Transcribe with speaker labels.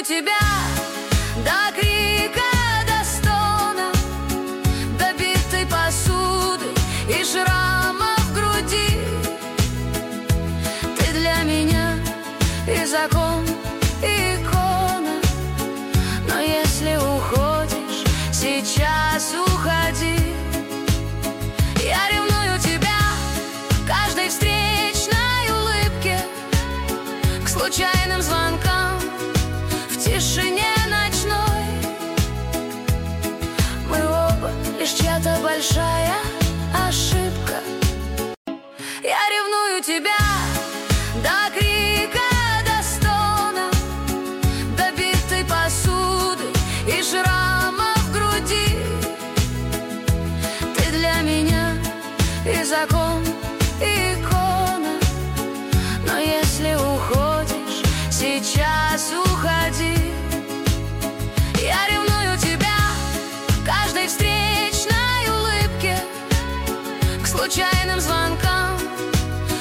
Speaker 1: тебя до крика, до стона, до битой посуды и шрама в груди. Ты для меня и закон, и икона. Но если уходишь, сейчас уходи. Я ревную тебя к каждой встречной улыбке, к случайным звонкам в тишине ночной. Мы оба лишь чья-то большая ошибка. Я ревную тебя до крика, до стона, до битой посуды и шрама в груди. Ты для меня и закон, и икона. Но если уходишь, сейчас уходи. Я ревную тебя к каждой встречной улыбке, к случайным звонкам